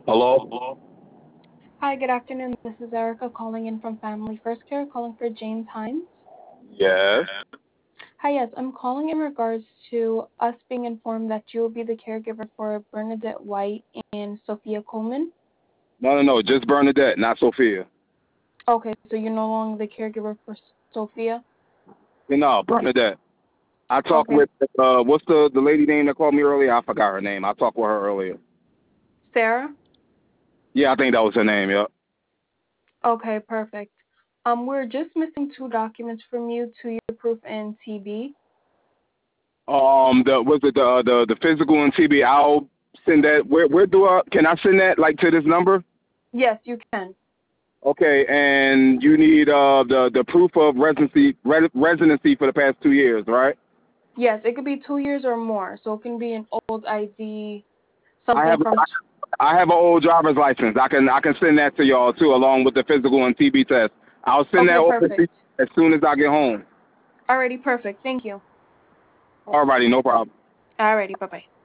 Hello? Hi, good afternoon. This is Erica calling in from Family First Care, calling for James Hines. Yes. Hi, yes, I'm calling in regards to us being informed that you will be the caregiver for Bernadette White and Sophia Coleman. No. Just Bernadette, not Sophia. Okay, so you're no longer the caregiver for Sophia? No, Bernadette. I talked Okay, with what's the lady name that called me earlier? I forgot her name. I talked with her earlier. Sarah? Yeah, I think that was her name. Yeah. Okay, perfect. We're just missing two documents from you, 2-year proof and TB. The was it the physical and TB? I'll send that. Where do I? Can I send that like to this number? Yes, you can. Okay, and you need the proof of residency for the past 2 years, right? Yes, it could be 2 years or more, so it can be an old ID, I something have from. I have an old driver's license. I can send that to y'all too, along with the physical and TB test. I'll send that Okay, over to you perfect. as soon as I get home. Alrighty, perfect. Thank you. Alrighty, no problem. Alrighty, bye-bye.